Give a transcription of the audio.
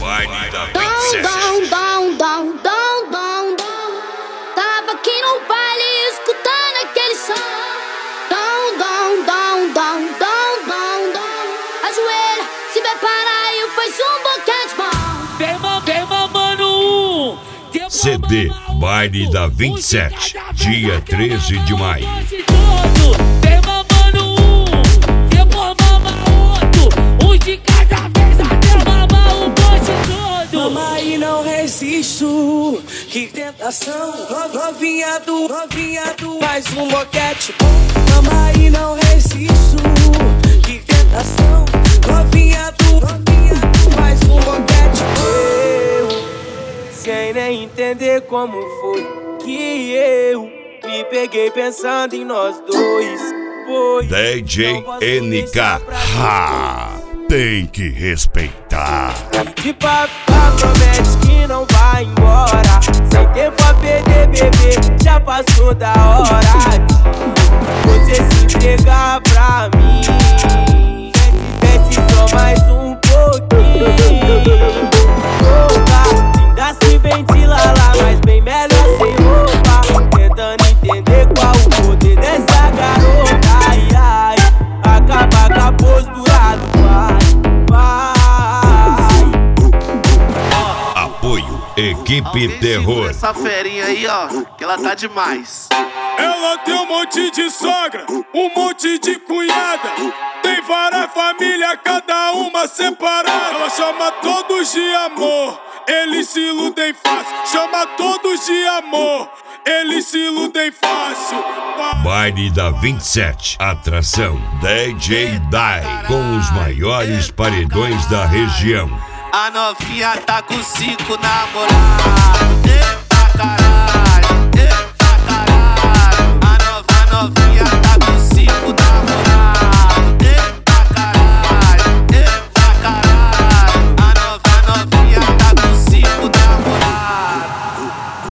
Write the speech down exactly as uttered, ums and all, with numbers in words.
Baile da Dom, vinte e sete. dom, dom, dom, dom, dom, dom. Tava aqui no baile escutando aquele som. Dom, dom, dom, dom, dom, dom, dom. Ajoelha, se prepara e faz um boquete bom. Vem, ma- vem mamando um. Depois C D mama outro. Baile da vinte e sete, dia treze de maio. Vem mamando um. Depois mama outro. Um de cada vez até mamar o bonde todo. Mama e não resisto, que tentação. Novinha do, novinha do, mais um boquete. Mama e não resisto, que tentação. Novinha do, novinha do, mais um boquete. Eu, sem nem entender como foi que eu me peguei pensando em nós dois. Pois D J N K, ha, tem que respeitar. de papo promete que não vai embora. Sem tempo a perder, bebê, já passou da hora de você se entregar pra mim. Desce só mais um pouquinho. Louca, ainda se ventila lá, mas bem melhor sem roupa. Tentando entender qual o poder dessa garota. Ai, ai, acaba com a postura do pai, pai. Apoio Equipe Terror. Essa ferinha aí, ó, que ela tá demais. Ela tem um monte de sogra, um monte de cunhada. Tem várias famílias, cada uma separada. Ela chama todos de amor, eles se iludem fácil. Chama todos de amor, eles se iludem fácil. Baile da vinte e sete, atração D J Dai, com os maiores paredões da região. A novinha tá com cinco namorados.